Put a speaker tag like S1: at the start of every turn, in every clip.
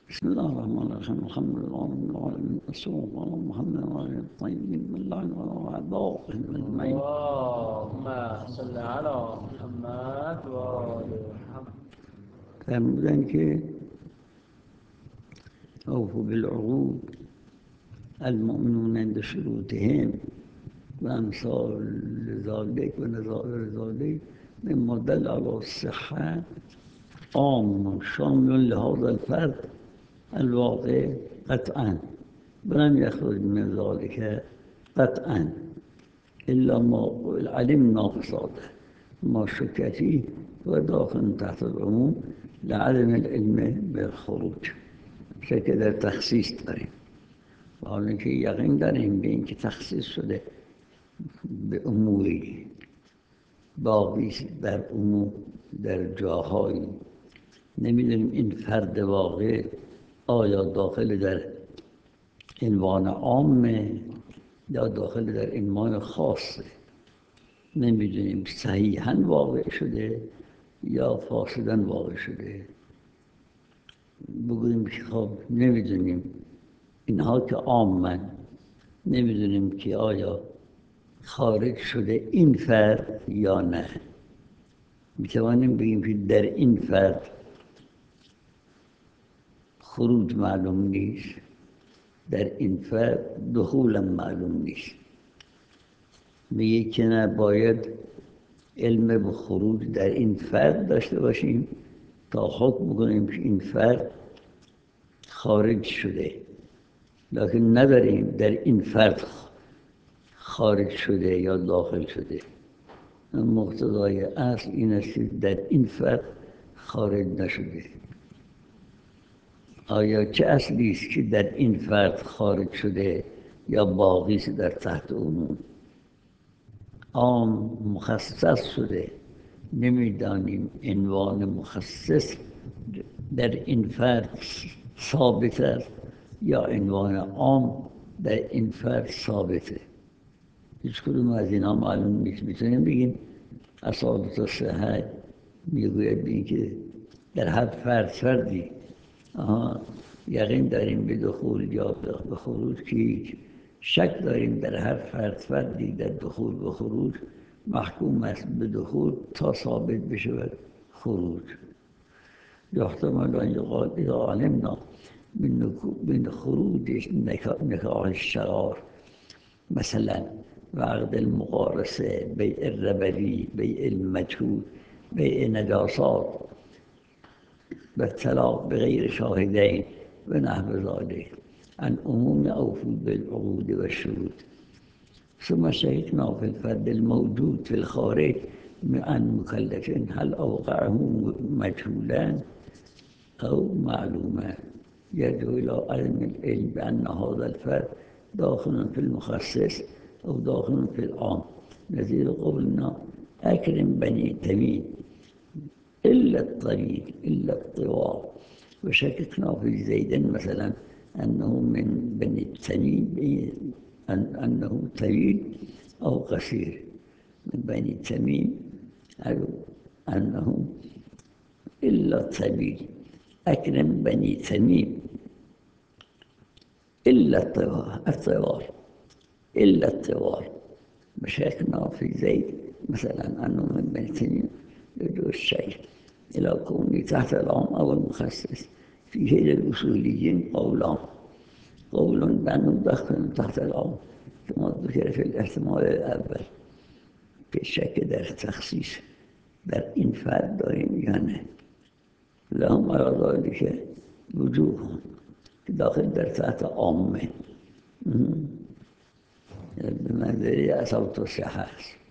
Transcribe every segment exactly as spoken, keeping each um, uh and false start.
S1: بسم الله الرحمن الرحيم الحمد لله رب العالمين والصلاة على محمد وعلى الطيبين اللعن والأعداء أجمعين.
S2: اللهم صل على محمد وآل محمد.
S1: فرمودن که أوفوا بالعقود المؤمنون عند شروطهم وأمثال ذلك ونظائر ذلك مما دل على الصحة عام شامل لهذا الفرد الواقع قطعا ولم يخرج من ذلك قطعا إلا ما علمنا فساده ما شك فيه وداخل تحت العموم لعدم العلم بالخروج. شک در تخصیص داریم و حالا اینکه یقین داریم به اینکه تخصیص شده به اموری باقی در امور در جاهایی نمیدونیم این فرد واقع آیا داخل در عنوان عامه یا داخل در عنوان خاصه، نمیدونیم صحیحاً واقع شده یا فاسداً واقع شده. بگوییم که خب نمیدونیم اینها که عامن، نمیدونیم که آیا خارج شده این فرد یا نه. میتوانیم بگیم که در این فرد خروج معلوم نیست، در این فرد دخولم معلوم نیست. میگه که نه، باید علم به خروج در این فرد داشته باشیم تا حکم بکنیم که این فرد خارج شده، لکن نداریم در این فرد خارج شده یا داخل شده. مقتضای اصل این است که در این فرد خارج نشده. آیا چه اصلی است که در این فرد خارج شده یا باقی است در تحت عموم؟ عام مخصص شده، نمیدانیم عنوان مخصص در این فرد ثابت است یا عنوان عام در این فرد ثابته. هیچ کدوم از اینها معلوم نیست. میتونیم بگیم اصالت و صحت میگوید بگیم که در هر فرد فردی آها یقین داریم به دخول یا به خروج، که شک داریم در هر فرد فردی در دخول و خروج محکوم است به دخول تا ثابت بشود خروج. یحتمل ان یقال اذا علمنا من خروج نکاح الشرار مثلا و عقد المقارسه، بیع الربوی، بیع المجهول، بیع نجاسات و طلاق بغیر شاهدین و نحو ذلك عن عموم اوفوا بالعقود والشروط. ثم شككنا في الفرد الموجود في الخارج عن مكلف هل اوقعه مجهولا او معلوما، يدعو الى عدم العلم بان هذا الفرد داخل في المخصص او داخل في العام. نظير قولنا اكرم بني تميم إلا الطريق إلا الطوال. وشككنا في زيد مثلا أنه من بني تميم أن أنه طويل أو قصير، من بني تميم أو أنه إلا طويل. أكرم بني تميم إلا الطوال إلا الطوال. وشككنا في زيد مثلا أنه من بني تميم يدعو الشيء إلى كونه تحت العام أو المخصص. فيه للأصوليين قولان، قول بأنه داخل تحت العام كما ذكر في الاحتمال الأول، في الشك در تخصيص در این فرد داریم یا نه. لهم على ذلك وجوه داخل در تحت عامه بمنزله أصوت الصحة.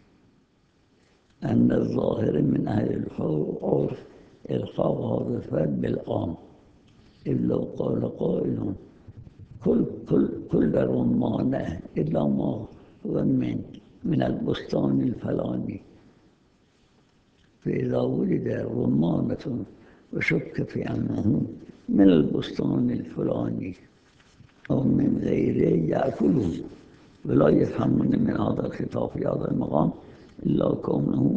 S1: أن الظاهر من أهل العرف إلقاء هذا الفرد بالعام، إذ لو قال قائل كل كل كل رمان إلا ما هو من من البستان الفلاني، فإذا وجد رمانة وشك في أنه من البستان الفلاني أو من غيره يأكله، ولا يفهمون من هذا الخطاب في هذا المقام إلا كونه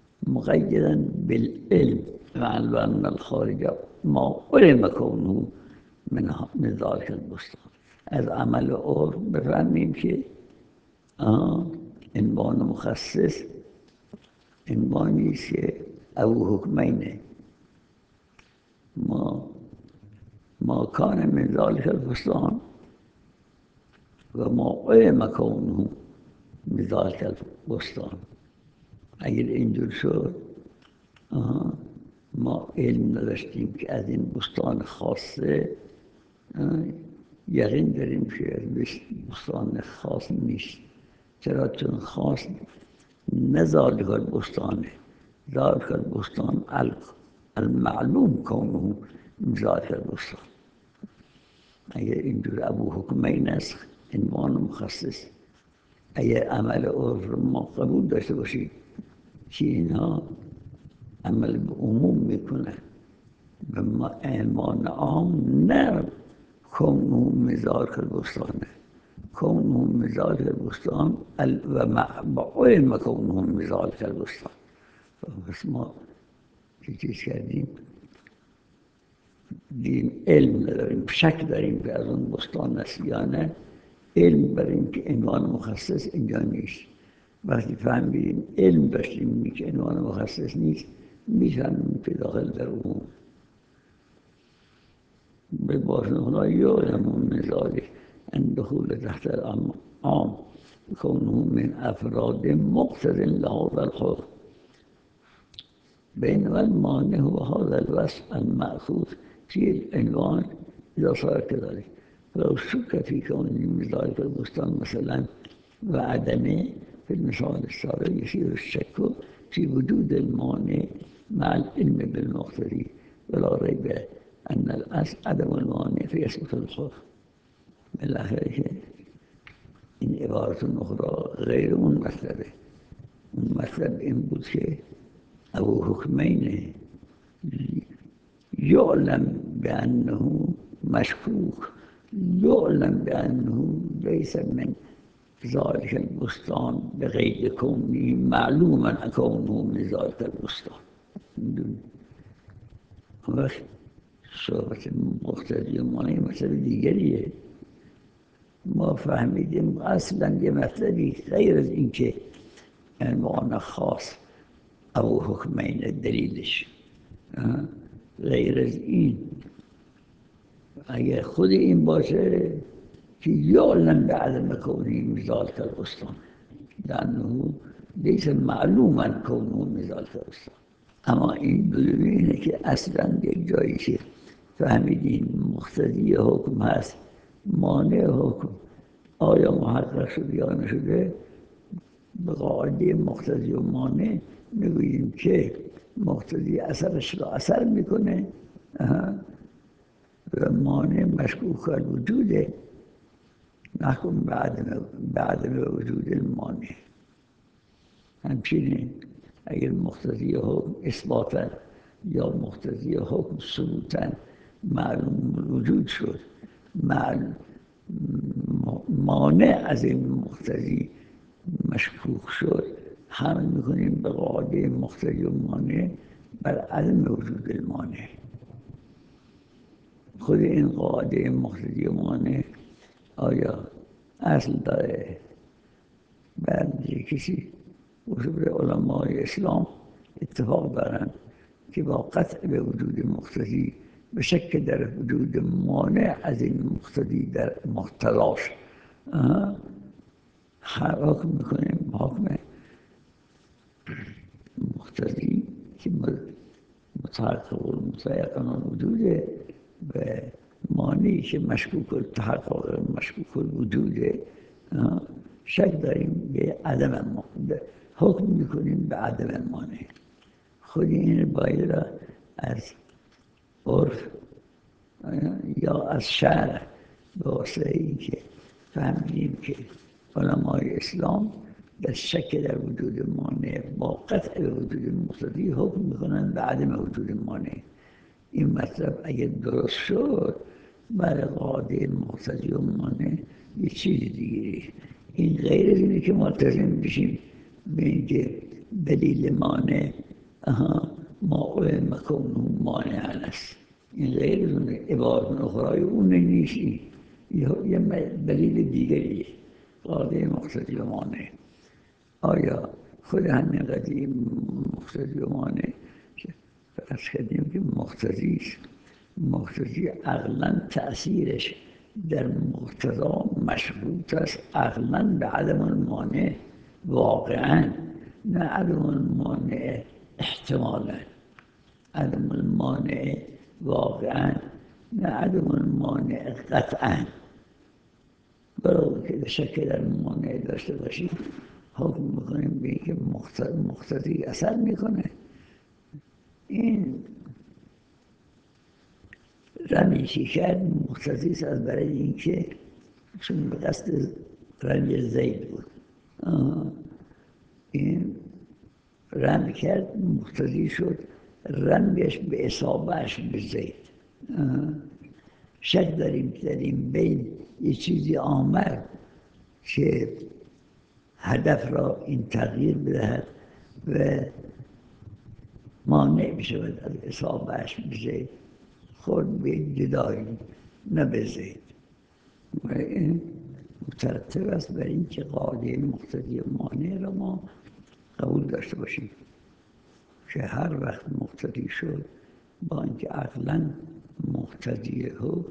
S1: مقيدا بالعلم، مع أن الخارج ما علم كونه من من ذلك البستان. از عمل عرف بفهمیم که عنوان مخصص عنوانی است که او حکمینه. ما ما کان من ذلك البستان و ما علم کونه من ذلك البستان. اگر اینجور شد ما علم نداشتیم که از این بستان خاصه، یقین داریم که بستان خاص نیست. چرا؟ چون خاص نه ذالک البستانه، ذالک البستان المعلوم کونه من ذالک البستان. اگر اینجور ابو حکمین است عنوان مخصص، اگر عمل عرف رو ما قبول داشته باشیم که اینها عمل به عموم میکنه و ما عنوان عام نه کونه من ذالک البستانه، کونه من ذالک البستان و مع علم کونه من ذالک البستان. پس ما که چیز کردیم دیم علم نداریم، شک داریم که از اون بستان است یا نه. علم بریم که عنوان مخصص اینجا نیست. وقتی فهمیدیم علم داشتیم که عنوان مخصص نیست، میفهمیم که داخل در عموم. به باشن هنا یعلمون من ذلک ان دخول تحت العام کونه من افراد مقتض لهذا الحکم بينما المانع هو هذا الوصف المأخوذ في العنوان إذا صار كذلك. فلو شك في كون من ذلك البستان مثلا وعدمه في المثال السابق يصير الشك في وجود المانع مع العلم بالمقتضي، ولا ريب أن الأصل عدم المانع فيثبت الحكم. بالآخر این عبارت أخرى غير اون مطلبه. اون مطلب این بود که او حکمین یعلم بأنه مشکوک، یعلم بأنه ليس من ذلك البستان بغیر کونه معلوما کونه من ذلك البستان. وقت صحبت مقتضی و مانع مطلب دیگریه. ما فهمیدیم اصلا یه مطلبی غیر از این که عنوان خاص او حکمین دلیلش غیر از این، اگر خود این باشه که یعلم بعدم کونه من ذلک البستان لأنه لیس معلوما کونه من ذلک البستان. اما این بدون اینه که اصلا یک جایی که فهمیدیم مقتضی حکم هست مانع حکم آیا محقق شده یا نشده، به قاعده مقتضی و مانع میگوییم که مقتضی اثرش را اثر میکنه و مانع مشکوک الوجوده، نحکم بعدم وجود المانع. همچنین اگر مقتضی حکم اثباتا یا مقتضی حکم ثبوتا معلوم الوجود شد، معلوم مانع از این مقتضی مشکوک شد، حمل میکنیم به قاعده مقتضی و مانع بر عدم وجود المانع. خود این قاعده مقتضی و مانع آیا اصل داره؟ بعد کسی اصول علمای اسلام اتفاق دارن که با قطع به وجود مقتضی به شک در وجود مانع از این مقتضی در مقتضاش حکم میکنیم حکم مقتضی که متحقق و متیقن وجوده و مانعی که مشکوک التحقق مشکوک الوجوده، شک داریم به عدم مانع، حکم میکنیم به عدم مانع. خود این باید را از عرف یا از شرع به واسطه این که فهمیدیم که علمای اسلام در شک در وجود مانع با قطع به وجود مقتضی حکم میکنن به عدم وجود مانع. این مطلب اگر درست شد برای قاعده مقتضی و مانع یه چیز دیگری. این غیر از اینه که ملتزم بشیم به اینکه دلیل مانع ما علم کونه مانع است. این غیر از اون عبارت اخرای اون نیست. یه دلیل دیگری قاعده مقتضی و مانع. آیا خود همین قضیه مقتضی و مانع فرض کردیم که مقتضی است، مقتضی عقلا تأثیرش در مقتضا مشروط است عقلا به عدم المانع واقعا، نه عدم المانع احتمالا، عدم المانع واقعا نه عدم المانع قطعا. برای که شک در مانع داشته باشید حکم میکنیم به اینکه مقتضی اثر میکنه. این رمی که کرد مقتضی است از برای اینکه چون به قصد رمی زید بود، این رمی کرد مقتضی شد رمیش به اصابهش به زید. شک داریم که در این بین یه چیزی آمد که هدف را این تغییر بدهد و مانع بشود از اصابهش به زید، خود به جدایی نه به زید. و این مترتب است بر این که قاعده مقتضی و مانع را ما قبول داشته باشیم که هر وقت مقتضی شد با اینکه عقلا مقتضیه ها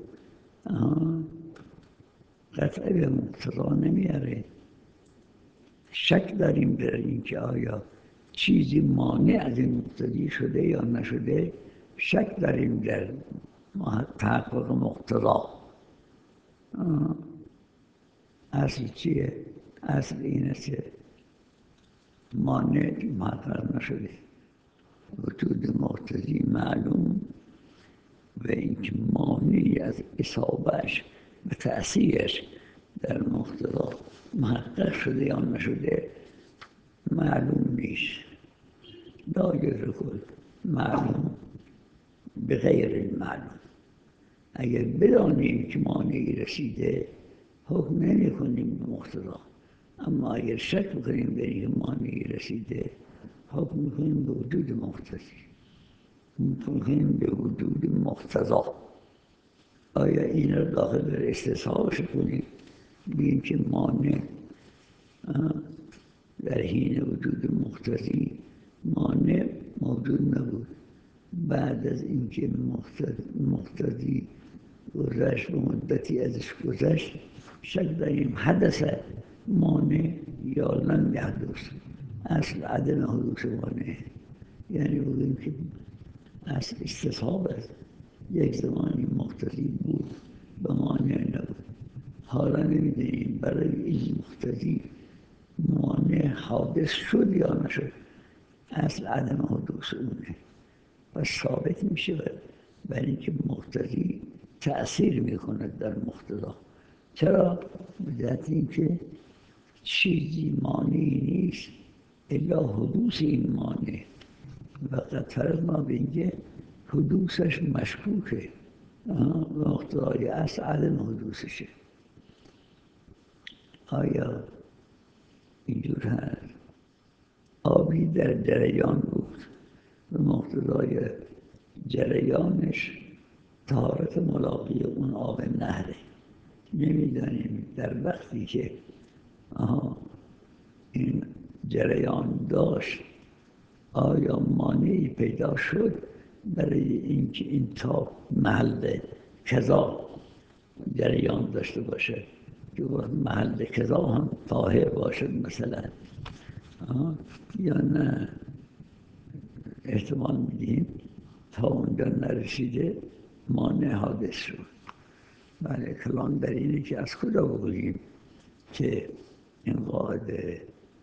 S1: قطعه به مقتضا نمیاره. شک داریم در این که آیا چیزی مانع از این مقتضی شده یا نشده، شک داریم در تحقق مقتضا. اصل چیه؟ اصل این است که مانع محقق نشده، وجود مقتضی معلوم و اینکه مانعی از اصابهش و تأثیرش در مقتضا محقق شده یا نشده معلوم نیست. لا یدرک معلوم به غیر المعلوم. اگر بدانیم که مانعی رسیده حکم نمی کنیم به مقتضا، اما اگر شک بکنیم در اینکه مانعی رسیده حکم میکنیم به وجود مقتضی، میکنیم به وجود مقتضا. آیا این را داخل در استصحابش کنیم بگیم که مانع در حین وجود مقتضی مانع موجود نبود، بعد از اینکه مقتضی گذشت و مدتی ازش گذشت شک داریم حدث مانع یا لم یحدث. اصل عدم حدوث مانع یعنی بگیم که اصل استصحاب است، یک زمانی مقتضی بود و مانع نبود، حالا نمیدونیم برای این مقتضی مانع حادث شد یا نشد. اصل عدم حدوث اونه و ثابت میشه برای اینکه مقتضی تأثیر میکنه در مقتضا. چرا؟ به جهت اینکه چیزی مانعی نیست الا حدوث این مانع و قد فرضنا به اینکه حدوثش مشکوکه و مقتضای اصل عدم حدوثشه. آیا اینجور هست؟ آبی در جریان بود و مقتضای جریانش طهارت ملاقی اون آب نهره. نمیدانیم در وقتی که آها این جریان داشت آیا مانعی پیدا شد برای اینکه این تا محل کذا جریان داشته باشه که محل کذا هم طاهر باشد مثلا، یا نه احتمال میدیم تا اونجا نرسیده مانع حادث شد. بله کلام در اینه که از کجا بگوییم که این قاعده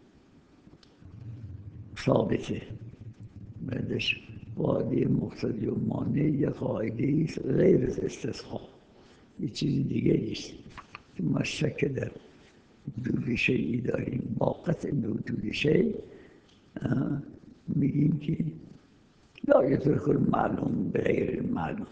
S1: ثابته. بعدش قاعده مقتضی و مانع یه قاعده است غیر از استصحاب، یه چیز دیگه است که ما شک در وجود شیئی داریم. با قطع به وجود شیء میگیم که لا یترک المعلوم به غیر المعلوم،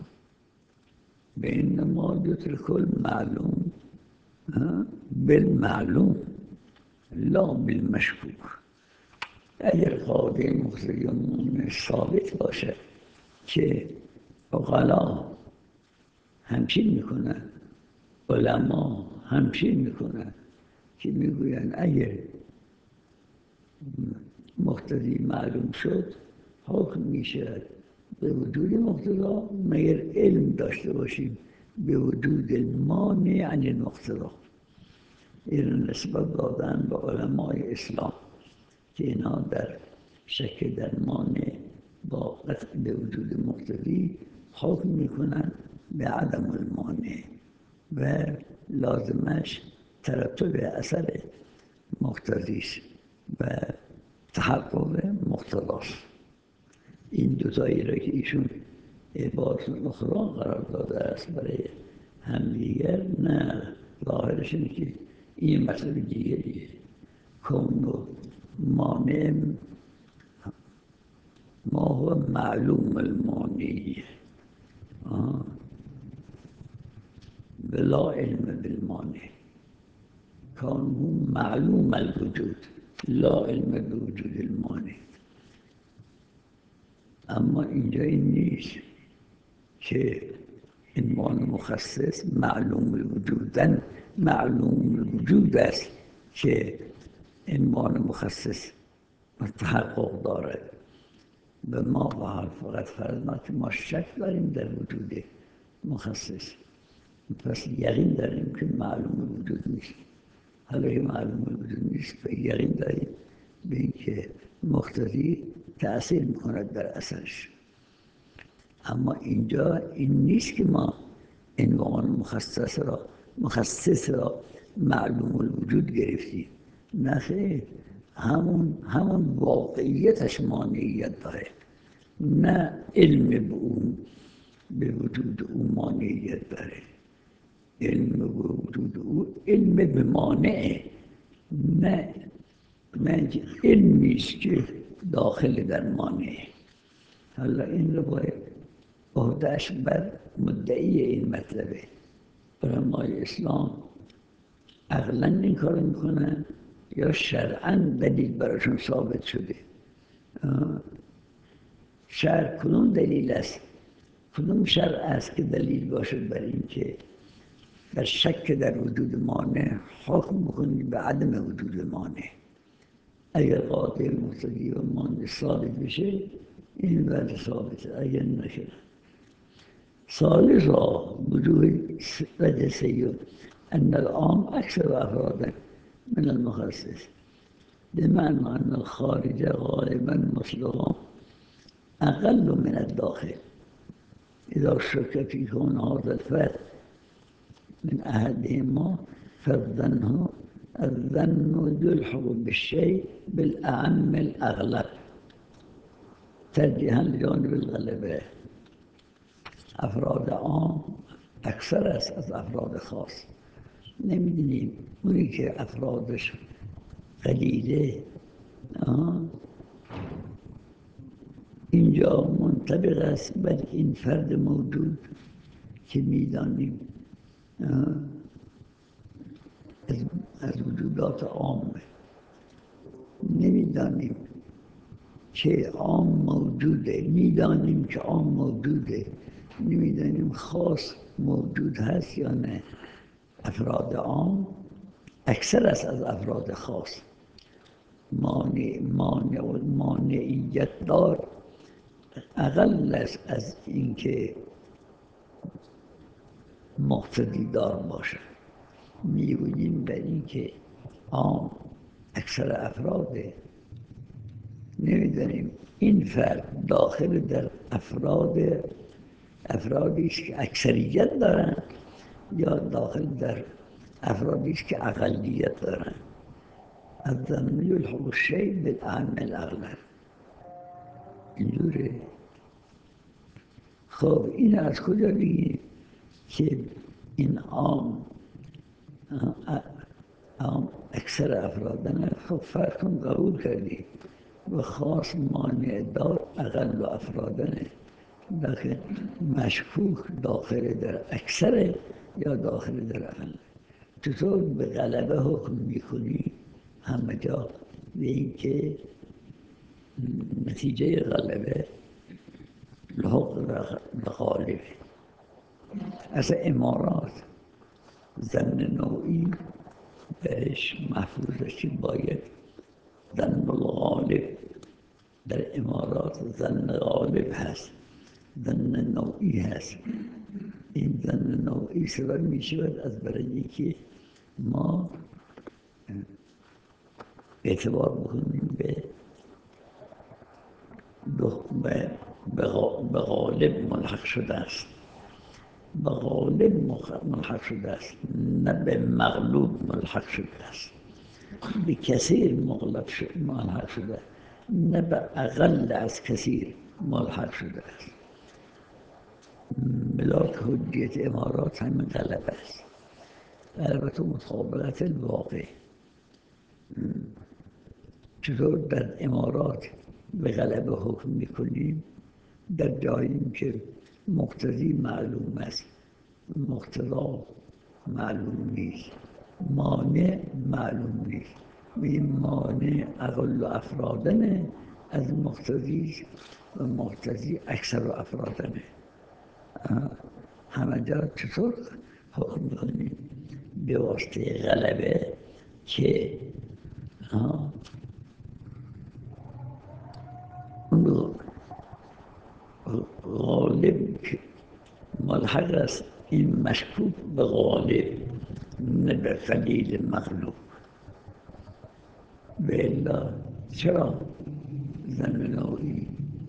S1: بینما یترک المعلوم بالمعلوم لا بالمشکوک. اگر قاعده مقتضی ثابت باشه که عقلا همچین میکنن، علما همچین میکنن که میگوین اگه مقتدی معلوم شد حکم میشه به وجود مقتدا مگر علم داشته باشیم به وجود المانع عن المقتدا. این نسبت دادن به علمای اسلام که اینا در شک در مانع با قطع به وجود مقتدی حکم میکنن به عدم المانع و لازمش ترتب اثر مقتضیست و تحقق مقتضاست. این دوتایی را که ایشون عبارت اخرى قرار داده است برای همدیگر، نه ظاهرش اینه که این مطلب دیگریه. کون و مانع ما هو معلوم المانعی بلا علم بالمانع، کونه معلوم الوجود لا علم بوجود المانع. اما اینجا این نیست که عنوان مخصص معلوم الوجودن معلوم الوجود است که عنوان مخصص تحقق دارد. به ما فقط فرض که ما شک داریم در وجود مخصص، پس یقین داریم که معلوم الوجود نیست. حالا که معلوم الوجود نیست یقین داریم به اینکه مقتضی تأثیر میکند در اثرش. اما اینجا این نیست که ما عنوان مخصص را مخصص را معلوم الوجود گرفتیم، نه خیر، همون همون واقعیتش مانعیت داره، نه علم به اون به وجود او مانعیت داره. علم به وجود او علم به مانعه، نه نه علمی است که داخل در مانعه. حالا این رو باید عهده‌اش بر مدعی این مطلبه. علمای اسلام عقلاً این کار میکنن یا شرعاً دلیل براشون ثابت شده. شرع کدوم دلیل است؟ کدوم شرع است که دلیل باشد بر این که در شک در وجود مانع حکم بکنید به عدم وجود مانع؟ اگر قاطع مقتضی و مانع ثابت بشه این بعد ثابته، اگر نشد ثالثا وجوه وجه سیون ان العام اکثر افرادا من المخصص بمعنى ان الخارج غالبا مطلقا اقل من الداخل اذا شك في كون هذا الفرد من احدهما فالظن الظن يلحق بالشيء بالاعم الاغلب ترجیحاً لجانب الغلبه. افراد عام اکثر است از افراد خاص. نمیدونیم اونی که افرادش قلیله اینجا منطبق است بر این فرد موجود که میدانیم از, از وجودات عامه. نمیدانیم که عام موجوده، میدانیم که عام موجوده، نمیدانیم خاص موجود هست یا نه. افراد عام اکثر است از افراد خاص. مانع مانع و مانعیت دار اقل است از اینکه مقتضی دار باشه. میگوییم به اینکه عام اکثر افراده، نمیدانیم این فرد داخل در افراد افرادی است که اکثریت دارن یا داخل در افرادی است که اقلیت دارن. الظن یلحق الشیء بالاعم الاغلب. اینجوره. خب این از کجا بگیم که این عام عام اکثر افرادن؟ خب فرق کن قبول کردی و خاص مانع دار اقل افرادنه، لکن مشکوک داخل در اکثر یا داخل در اقل. چطور به غلبه حکم میکنی همه جا به این که نتیجه غلبه لحق به غالبه؟ از امارات زن نوعی بهش محفوظه که باید زن الغالب در امارات زن غالب هست، زن نوعی هست. این زن نوعی سبب می شود از برای که ما اعتبار بکنیم به به غالب ملحق شده است، به غالب ملحق شده است، نه به مغلوب ملحق شده است. به کثیر ملحق شده، نه به اقل از کثیر ملحق شده است. ملاک حجیت امارات همین غلبه است، غلبت و مطابقت الواقع. چطور در امارات به غلبه حکم میکنیم؟ در جایی که مقتضی معلوم است، مقتضا معلوم نیست، مانع معلوم نیست. این مانع اقل افرادنه از مقتضی و مقتضی اکثر افرادنه. همه جا چطور حکم میکنیم؟ به واسطه غلبه که اون غالب ملحق است، این مشکوک به غالب، نه به قلیل مغلوب. بلا چرا زن نوعی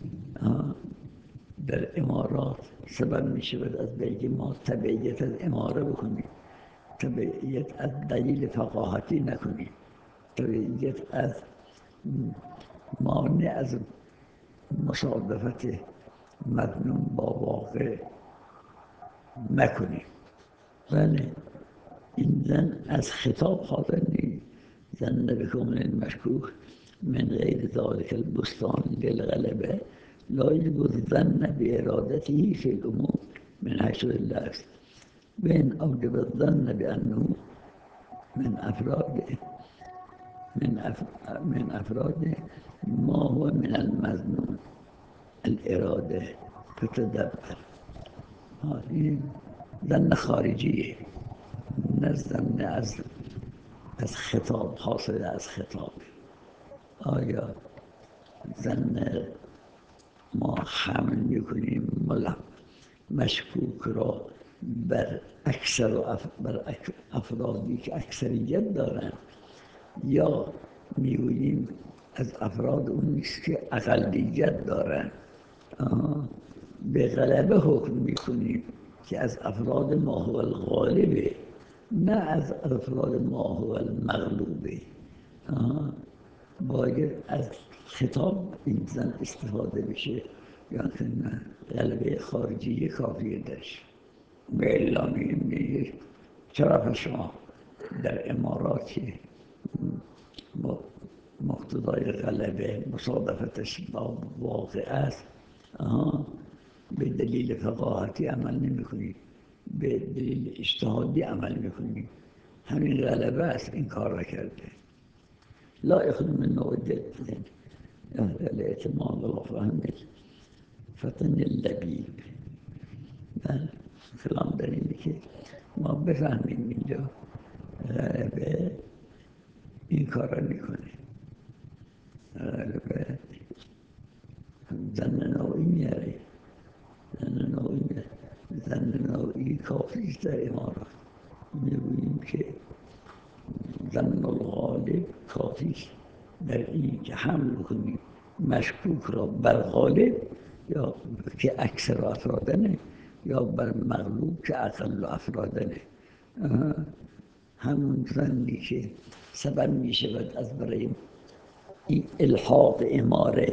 S1: در امارات سبب می شود از بلکه ما تبعیت از اماره بکنیم، تبعیت از دلیل فقاهتی نکنیم، تبعیت از مانع از مصادفت مظنون با واقع نکنیم. بله، این زن از خطاب حاضر نیست. زن بکن المشکوک من غیر ذلك البستان للغلبه لا يجوز الظن بإرادته في الأمور من حيث اللفظ وإن أوجب الظن بأنه من أفراد من أف... من أفراد ما هو من المظنون الإرادة فتدبر. این ظن خارجیه، نه ظن از از خطاب، حاصل از خطاب. آیا ظن ما حمل میکنیم مشکوک را بر اکثر و اف... بر افرادی که اکثریت دارند، یا میگوییم از افراد اون نیست که اقلیت دارند؟ به غلبه حکم میکنیم که از افراد ما هو الغالبه، نه از افراد ما هو المغلوبه. باید از خطاب این زن استفاده بشه، یا که نه غلبه خارجی کافیه درش. به اعلامی میگه چرا شما در امارات مقتضای غلبه مصادفتش با واقع است، به دلیل فقاهتی عمل نمی کنید، به دلیل اجتهادی عمل میکنید. همین غلبه است این کار را کرده. لا يخدم من نوع الدين الاعتماد وفهم فتن اللبیب. من کلام در اینه که ما بفهمیم اینجا غلبه این کار را میکنه. غلبه زن نوعی میاره، زن نوعی میاره، زن نوعی کافیست در امارات. میگوییم که زن الغالب کافیست در این که حمل کنیم مشکوک را بر غالب، یا که اکثر افرادنه، یا بر مغلوب که اقل افرادنه. همون زنی که سبب می شود از برای این الحاق اماره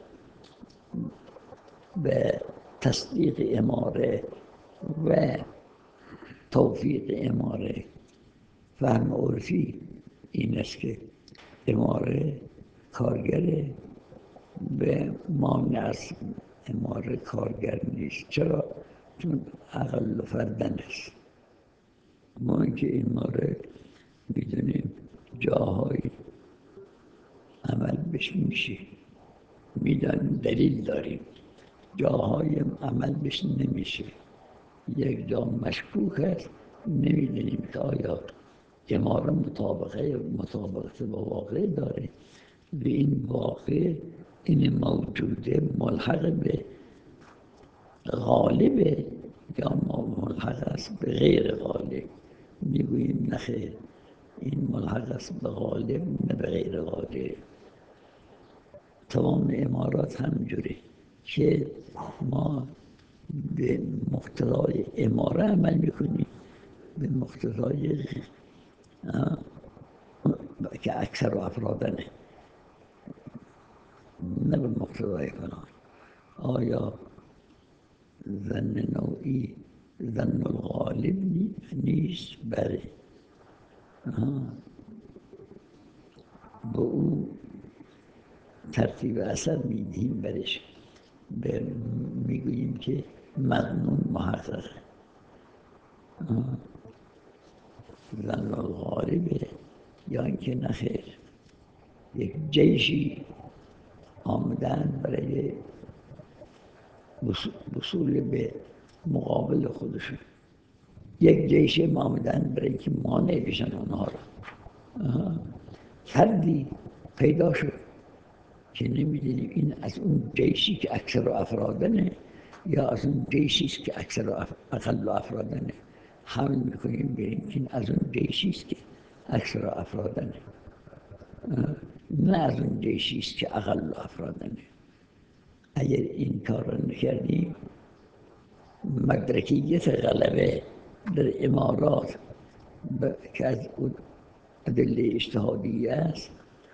S1: به تصدیق اماره و توفیق اماره. فهم عرفی این است که اماره کارگره، به مانع از اماره کارگر نیست. چرا؟ چون اقل فردن است. ما اینکه اماره میدونیم جاهایی عمل بش میشه، میدانیم، دلیل داریم، جاهای عمل بش نمیشه، یک جا مشکوک است نمیدونیم که آیا اماره مطابقه مطابقت با واقع داره و این واقع این موجوده ملحق به غالبه یا ملحق است به غیر غالب. میگوییم نخیر، این ملحق است به غالب نه به غیر غالب. تمام امارات همجوری که ما به مقتضای اماره عمل میکنیم، به مقتضای که اکثر افرادنه، نه به مقتضای فلان. آیا ظن نوعی ظن الغالب نیست؟ بله. به او ترتیب اثر میدیم برش، میگوییم که مظنون محقق ظن الغالبه، یا اینکه نخیر یک جیشی آمدن برای وصول به مقابل خودشون، یک جیش آمدن برای که مانع بشن اونها را. فردی پیدا شد که نمیدونیم این از اون جیشی که اکثر افرادنه یا از اون جیشی است که اکثر اقل افرادنه. حمل میکنیم بریم که این از اون جیشی است که اکثر افرادنه، نه از اون جیشی است که اقل افرادنه. اگر این کار را نکردیم مدرکیت غلبه در امارات که از ادله اجتهادیه است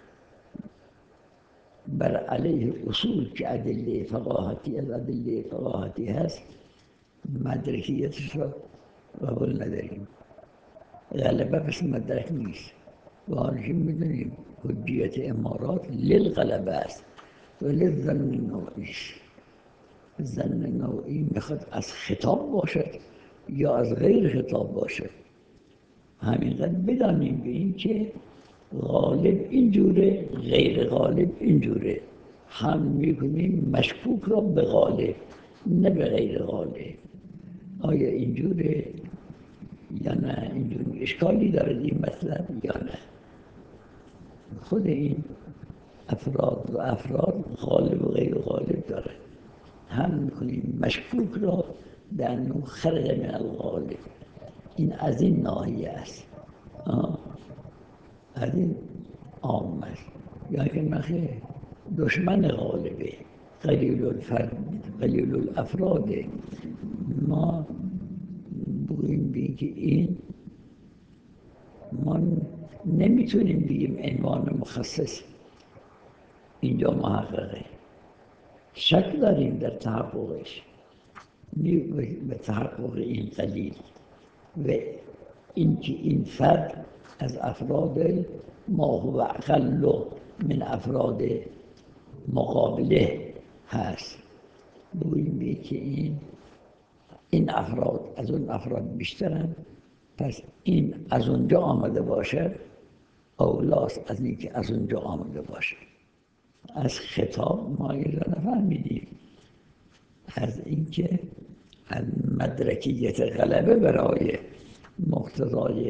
S1: بر علیه اصول که ادله فقاهتی از ادله فقاهتی هست، مدرکیتش را قبول نداریم. غلبه پس مدرک نیست. و آنچه میدونیم حجیت امارات للغلبه است و للظن نوعی. ظن نوعی میخواد از خطاب باشد یا از غیر خطاب باشد. همینقدر بدانیم به این که غالب اینجوره، غیر غالب اینجوره. هم میکنیم مشکوک را به غالب نه به غیر غالب. آیا اینجوره یا نه؟ اینجوری اشکالی داره این مطلب یا نه؟ خود این افراد و افراد غالب و غیر غالب داره. هم میکنیم مشکوک را در نوع خرق من الغالب. این از این ناحیه است، از این عام است. یا که نخیر دشمن غالبه، قلیل الفرد قلیل الافراد. ما بگوییم بگیم که این ما نمیتونیم بگیم عنوان مخصص اینجا محققه، شک داریم در تحققش به تحقق این قلیل و اینکه این فرد از افراد ما هو اقل من افراد مقابله هست. بگوییم که این این افراد از اون افراد بیشترن، پس این از اونجا آمده باشه اولاست از این که از اونجا آمده باشه. از خطاب ما این را نفهمیدیم، از اینکه از مدرکیت غلبه برای مقتضای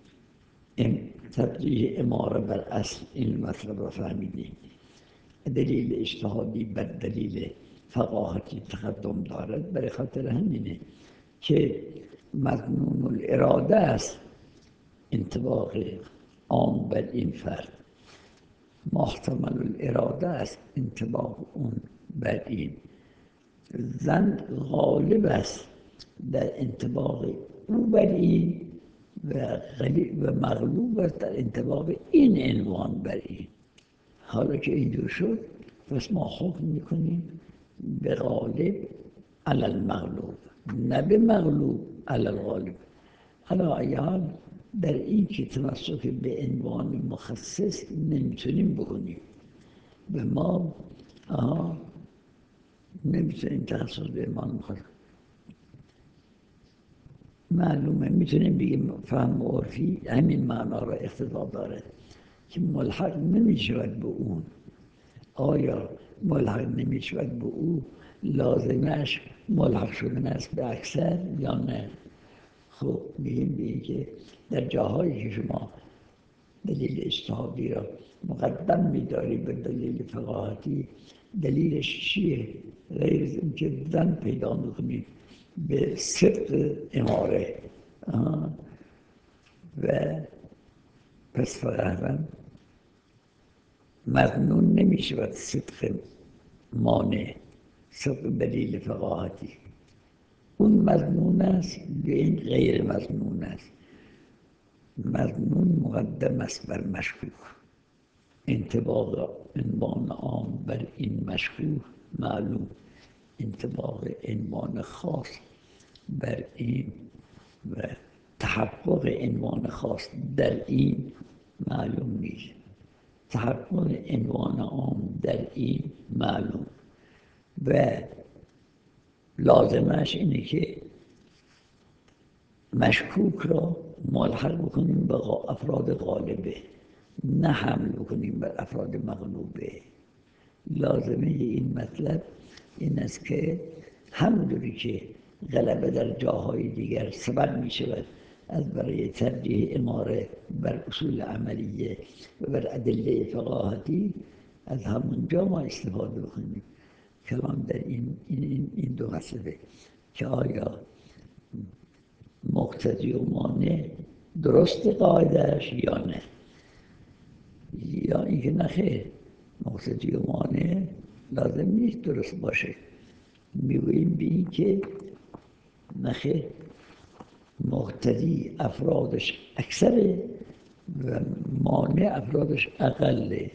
S1: ترجیح اماره بر اصل این مطلب را فهمیدیم. دلیل اجتهادی بر دلیل فقاهتی تقدم دارد، برای خاطر همینه که مضمون الاراده است انطباق عام بر این فرد، محتمل الاراده است انطباق اون بر این. ظن غالب است در انطباق او بر این و و مغلوب است در انطباق این عنوان بر این. حالا که اینجور شد پس ما حکم میکنیم به غالب علی المغلوب نه به مغلوب علی الغالب. حالا ایال در این که تمسک به عنوان مخصص نمیتونیم بکنیم. به ما آها نمیتونیم تخصص به عنوان مخصص. معلومه میتونیم بگیم فهم عرفی همین معنا را اقتضا داره که ملحق نمیشود به اون. آیا ملحق نمیشود به او لازمش ملحق شدن است به اکثر یا نه. خب میگیم به که در جاهایی که شما دلیل اجتهادی را مقدم می‌داری به دلیل فقاهتی، دلیلش چیه؟ غیر از اینکه ظن پیدا می‌کنید به صدق اماره. و پس فقط مظنون نمی‌شود صدق مانع، صدق دلیل فقاهتی. اون مظنون است به این غیر مظنون است. مظنون مقدم است بر مشکوک. انطباق عنوان عام بر این مشکوک معلوم، انطباق عنوان خاص بر این و تحقق عنوان خاص در این معلوم نیست. تحقق عنوان عام در این معلوم و لازمش اینه که مشکوک را ملحق بکنیم به افراد غالبه، نه حمل بکنیم بر افراد مغلوبه. لازمه این مطلب این است که همونجوری که غلبه در جاهای دیگر سبب می شود از برای ترجیح اماره بر اصول عملیه و بر ادله فقاهتی، از همونجا ما استفاده بکنیم. کلام در این, این, این دو مسئله که آیا مقتضی و مانع درست قاعدهش یا نه، یا اینکه نخیر مقتضی و مانع لازم نیست درست باشه. میگوییم به این که نخیر مقتضی افرادش اکثره و مانع افرادش اقله.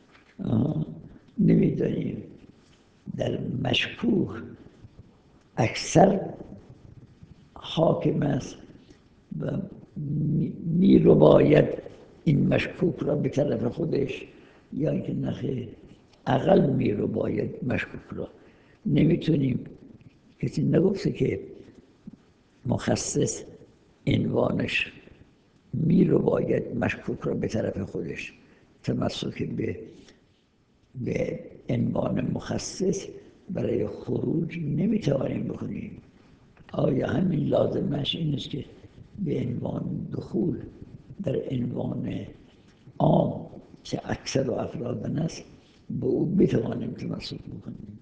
S1: نمیدانیم در مشکوک اکثر حاکم است و می رو باید این مشکوک را به طرف خودش، یا اینکه نخیر اقل می رو باید مشکوک را. نمیتونیم، کسی نگفته که مخصص عنوانش می رو باید مشکوک را به طرف خودش. تمسک به به عنوان مخصص برای خروج نمیتوانیم بکنیم. آیا همین لازمش این است که به عنوان دخول در عنوان عام که اکثر و افرادن است به او بتوانیم تمسک بکنیم؟